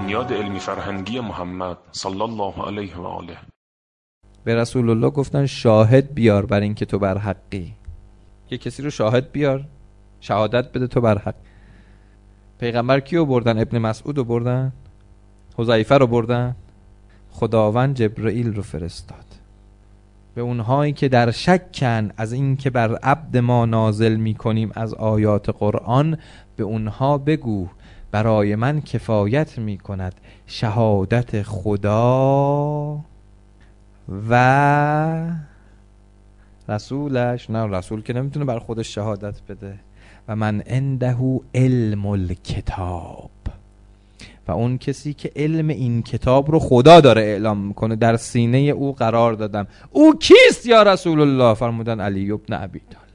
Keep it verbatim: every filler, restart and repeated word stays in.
بنیاد علمی فرهنگی محمد صلی الله علیه و آله. به رسول الله گفتن شاهد بیار بر این که تو بر حقی. یه کسی رو شاهد بیار، شهادت بده تو بر حق. پیغمبر کیو بردن؟ ابن مسعود رو بردن، حذیفه رو بردن. خداوند جبرئیل رو فرستاد به اونهایی که در شکن از این که بر عبد ما نازل می کنیم از آیات قرآن، به اونها بگو برای من کفایت می کند شهادت خدا و رسولش. نه رسول که نمیتونه بر خودش شهادت بده. و من عنده علم الکتاب، و اون کسی که علم این کتاب رو خدا داره اعلام میکنه، در سینه او قرار دادم. او کیست یا رسول الله؟ فرمودن علی ابن ابی طالب.